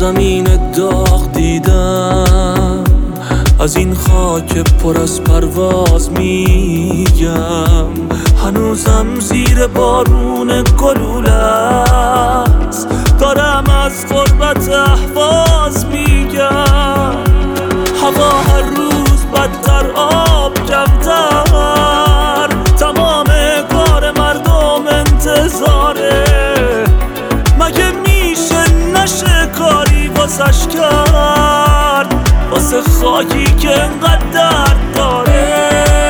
زمین داغ دیدم، از این خاک پر از پرواز میگم. هنوزم زیر بارون گلوله است، دارم از غربت اهواز میگم. هوا هر روز بدتر، آب کمتر، تمام کار مردم انتظاره. مگه میشه نشه کاری واسش کرد، واسه خاکی که انقدر درد داره؟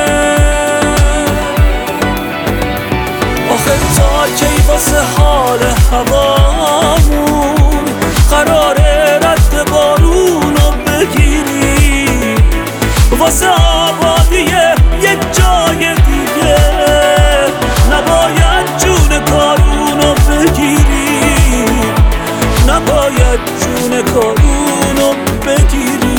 آخه تا کی واسه حال هوامون قراره رد بارونو بگیری؟ واسه آبادی یه جای دیگه نباید جون کارونو بگیری، نباید جون کارونو بگیری.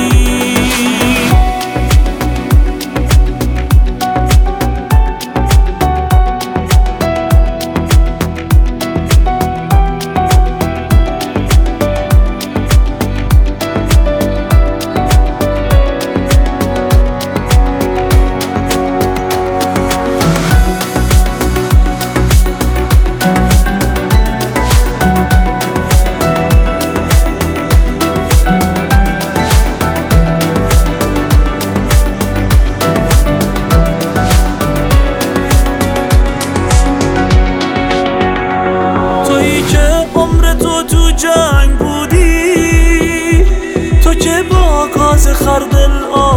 تو جنگ بودی، تو که با گاز خردل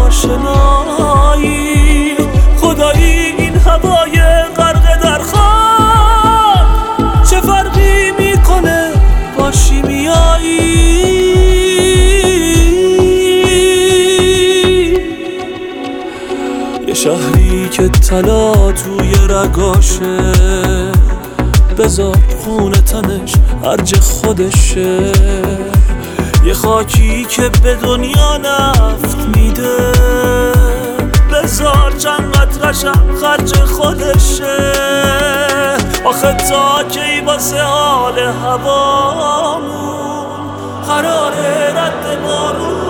آشنایی، خدایی این هوای غرق در خاک چه فرقی میکنه با شیمیایی؟ یه شهری که طلا توی رگاشه، بذار خون تنش هرج خودشه. یه خاکی که به دنیا نفت میده، بذار چند قطرشم خرج خودشه. آخه تا کی واسه حال هوامون قراره رد بارون